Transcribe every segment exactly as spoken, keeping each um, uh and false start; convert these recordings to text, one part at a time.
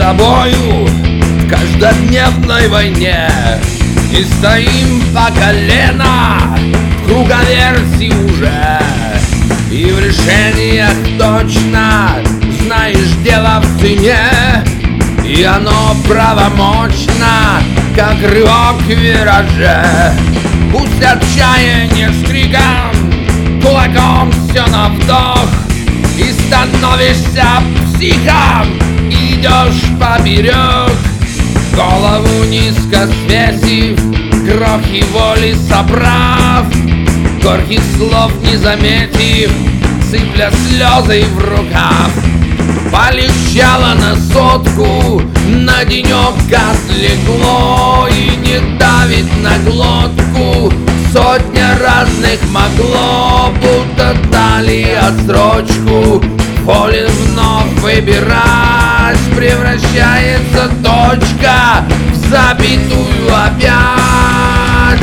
тобою в каждодневной войне и стоим по колено в круговерти уже. И в решениях точно знаешь, дело в цене, и оно правомочно, как рывок в вираже. Пусть отчаяние с криком, кулаком все на вдох, и становишься психом, и идешь поперек, голову низко свесив, крохи воли собрав, горьких слов не заметив, сыпля слезы в рукав. Полегчало на сотку, на денек отлегло, и не давит на глотку сотня разных могло, будто дали отсрочку. Волен вновь выбирать, превращается точка в забитую опять.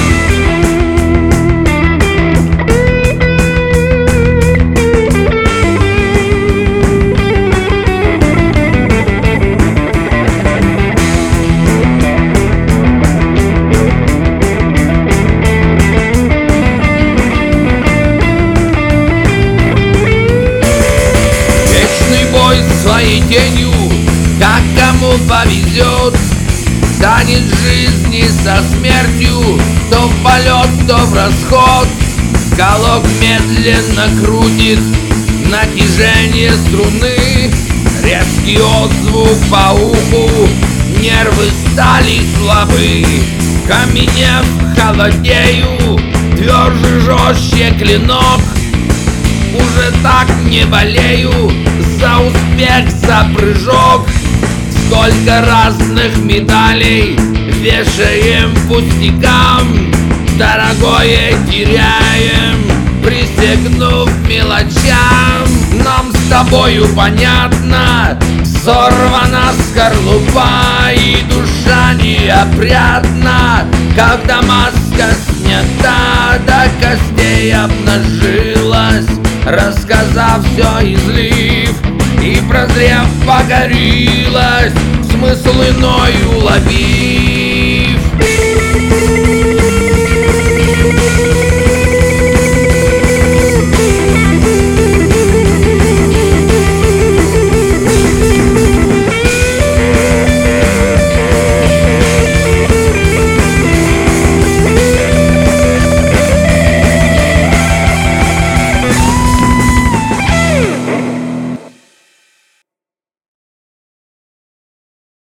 Своей тенью, как кому повезет, станет жизни со смертью, то в полет, то в расход. Колок медленно крутит натяжение струны, резкий отзвук по уху, нервы стали слабы. Каменев холодею, тверже, жестче клинок, уже так не болею за успех, за прыжок. Сколько разных медалей вешаем пустякам, дорогое теряем, присягнув мелочам. Нам с тобою понятно, сорвана скорлупа, и душа неопрятна, когда маска снята, до костей обнажилась, рассказав все излив, и прозрев погорелась, смысл иной уловив.